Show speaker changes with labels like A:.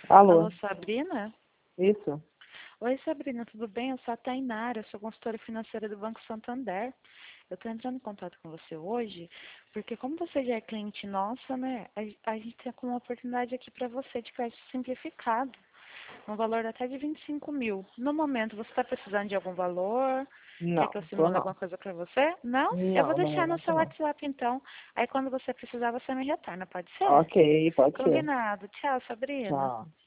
A: Alô,
B: Alô, Sabrina?
A: isso?
B: Oi, Sabrina, tudo bem? Eu sou a Tainara, eu sou consultora financeira do Banco Santander. Eu estou entrando em contato com você hoje, porque como você já é cliente nossa, né, a gente tem uma oportunidade aqui para você de crédito simplificado, um valor até de 25 mil. No momento, você está precisando de algum valor? Quer que
A: Não,
B: eu
A: tô
B: simule
A: não.
B: alguma coisa para você? Não? Eu vou
A: Não, no
B: deixar no
A: momento
B: seu
A: não.
B: WhatsApp então. Aí quando você precisar, você me retorna, pode ser?
A: Ok, pode ser.
B: Combinado. Tchau, Sabrina.
A: Tchau.